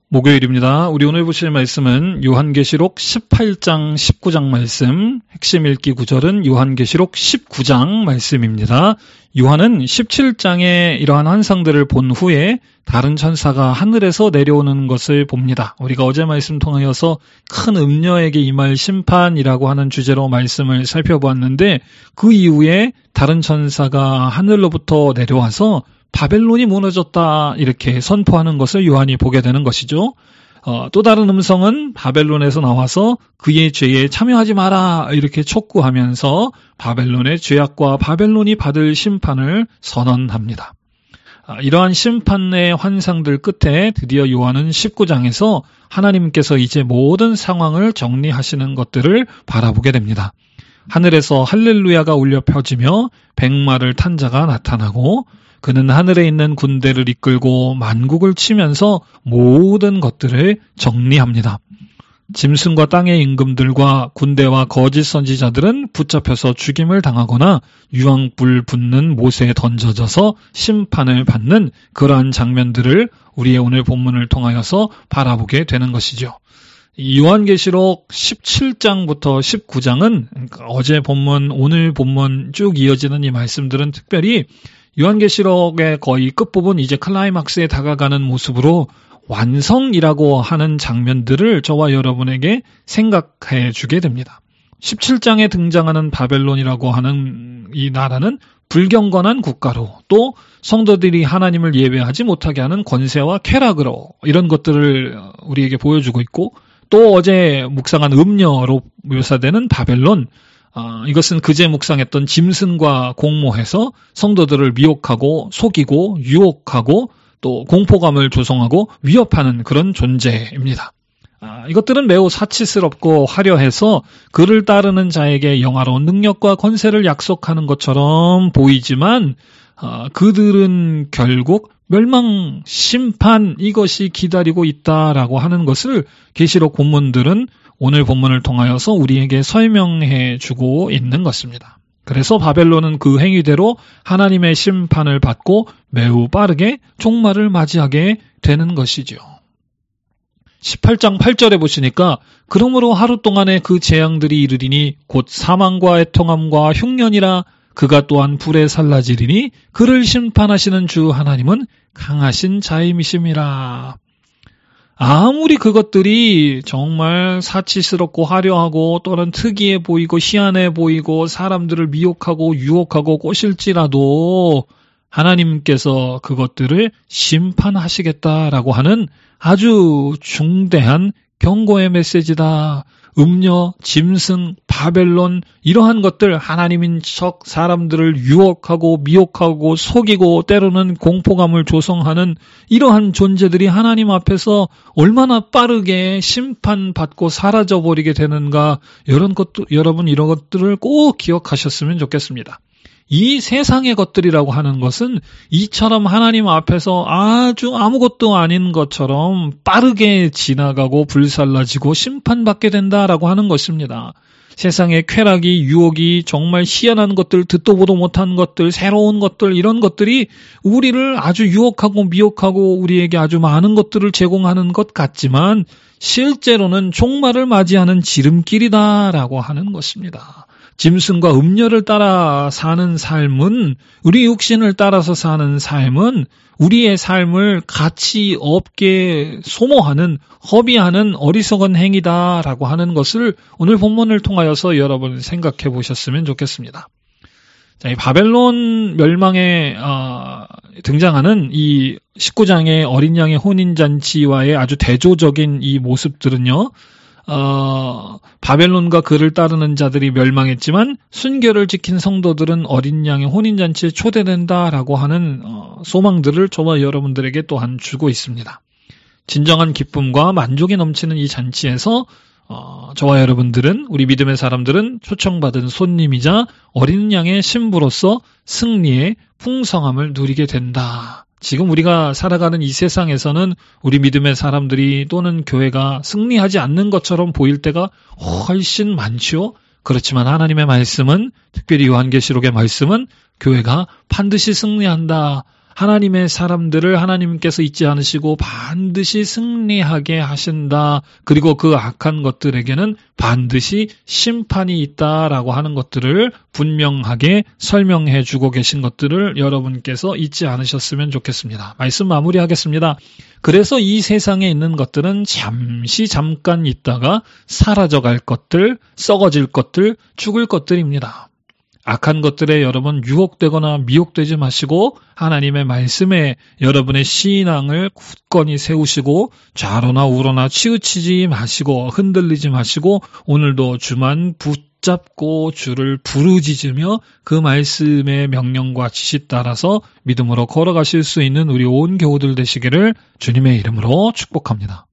목요일입니다. 우리 오늘 보실 말씀은 요한계시록 18장, 19장 말씀, 핵심 읽기 구절은 요한계시록 19장 말씀입니다. 요한은 17장에 이러한 환상들을 본 후에 다른 천사가 하늘에서 내려오는 것을 봅니다. 우리가 어제 말씀 통하여서 큰 음녀에게 임할 심판이라고 하는 주제로 말씀을 살펴보았는데 그 이후에 다른 천사가 하늘로부터 내려와서 바벨론이 무너졌다 이렇게 선포하는 것을 요한이 보게 되는 것이죠. 또 다른 음성은 바벨론에서 나와서 그의 죄에 참여하지 마라 이렇게 촉구하면서 바벨론의 죄악과 바벨론이 받을 심판을 선언합니다. 이러한 심판의 환상들 끝에 드디어 요한은 19장에서 하나님께서 이제 모든 상황을 정리하시는 것들을 바라보게 됩니다. 하늘에서 할렐루야가 울려 펴지며 백마를 탄 자가 나타나고 그는 하늘에 있는 군대를 이끌고 만국을 치면서 모든 것들을 정리합니다. 짐승과 땅의 임금들과 군대와 거짓 선지자들은 붙잡혀서 죽임을 당하거나 유황불 붙는 못에 던져져서 심판을 받는 그러한 장면들을 우리의 오늘 본문을 통하여서 바라보게 되는 것이죠. 요한계시록 17장부터 19장은 어제 본문, 오늘 본문 쭉 이어지는 이 말씀들은 특별히 요한계시록의 거의 끝부분 이제 클라이막스에 다가가는 모습으로 완성이라고 하는 장면들을 저와 여러분에게 생각해 주게 됩니다. 17장에 등장하는 바벨론이라고 하는 이 나라는 불경건한 국가로 또 성도들이 하나님을 예배하지 못하게 하는 권세와 쾌락으로 이런 것들을 우리에게 보여주고 있고 또 어제 묵상한 음녀로 묘사되는 바벨론 이것은 그제 묵상했던 짐승과 공모해서 성도들을 미혹하고 속이고 유혹하고 또 공포감을 조성하고 위협하는 그런 존재입니다. 이것들은 매우 사치스럽고 화려해서 그를 따르는 자에게 영화로운 능력과 권세를 약속하는 것처럼 보이지만 그들은 결국 멸망, 심판 이것이 기다리고 있다라고 하는 것을 계시록 본문들은 오늘 본문을 통하여서 우리에게 설명해 주고 있는 것입니다. 그래서 바벨론은 그 행위대로 하나님의 심판을 받고 매우 빠르게 종말을 맞이하게 되는 것이죠. 18장 8절에 보시니까 그러므로 하루 동안에 그 재앙들이 이르리니 곧 사망과 애통함과 흉년이라 그가 또한 불에 살라지리니 그를 심판하시는 주 하나님은 강하신 자임이심이라. 아무리 그것들이 정말 사치스럽고 화려하고 또는 특이해 보이고 희한해 보이고 사람들을 미혹하고 유혹하고 꼬실지라도 하나님께서 그것들을 심판하시겠다라고 하는 아주 중대한 경고의 메시지다. 음녀, 짐승, 바벨론 이러한 것들 하나님인 척 사람들을 유혹하고 미혹하고 속이고 때로는 공포감을 조성하는 이러한 존재들이 하나님 앞에서 얼마나 빠르게 심판받고 사라져버리게 되는가 여러분 이런 것들을 꼭 기억하셨으면 좋겠습니다. 이 세상의 것들이라고 하는 것은 이처럼 하나님 앞에서 아주 아무것도 아닌 것처럼 빠르게 지나가고 불살라지고 심판받게 된다라고 하는 것입니다. 세상의 쾌락이, 유혹이, 정말 희한한 것들, 듣도 보도 못한 것들, 새로운 것들, 이런 것들이 우리를 아주 유혹하고 미혹하고 우리에게 아주 많은 것들을 제공하는 것 같지만 실제로는 종말을 맞이하는 지름길이다라고 하는 것입니다. 짐승과 음녀를 따라 사는 삶은 우리 육신을 따라서 사는 삶은 우리의 삶을 가치 없게 소모하는 허비하는 어리석은 행위다라고 하는 것을 오늘 본문을 통하여서 여러분 생각해 보셨으면 좋겠습니다. 자, 이 바벨론 멸망에 등장하는 이 19장의 어린 양의 혼인잔치와의 아주 대조적인 이 모습들은요. 바벨론과 그를 따르는 자들이 멸망했지만 순결을 지킨 성도들은 어린 양의 혼인잔치에 초대된다라고 하는 소망들을 저와 여러분들에게 또한 주고 있습니다. 진정한 기쁨과 만족이 넘치는 이 잔치에서 저와 여러분들은 우리 믿음의 사람들은 초청받은 손님이자 어린 양의 신부로서 승리의 풍성함을 누리게 된다. 지금 우리가 살아가는 이 세상에서는 우리 믿음의 사람들이 또는 교회가 승리하지 않는 것처럼 보일 때가 훨씬 많지요. 그렇지만 하나님의 말씀은 특별히 요한계시록의 말씀은 교회가 반드시 승리한다. 하나님의 사람들을 하나님께서 잊지 않으시고 반드시 승리하게 하신다. 그리고 그 악한 것들에게는 반드시 심판이 있다라고 하는 것들을 분명하게 설명해 주고 계신 것들을 여러분께서 잊지 않으셨으면 좋겠습니다. 말씀 마무리하겠습니다. 그래서 이 세상에 있는 것들은 잠깐 있다가 사라져갈 것들, 썩어질 것들, 죽을 것들입니다. 악한 것들에 여러분 유혹되거나 미혹되지 마시고 하나님의 말씀에 여러분의 신앙을 굳건히 세우시고 좌로나 우로나 치우치지 마시고 흔들리지 마시고 오늘도 주만 붙잡고 주를 부르짖으며 그 말씀의 명령과 지시 따라서 믿음으로 걸어가실 수 있는 우리 온 교우들 되시기를 주님의 이름으로 축복합니다.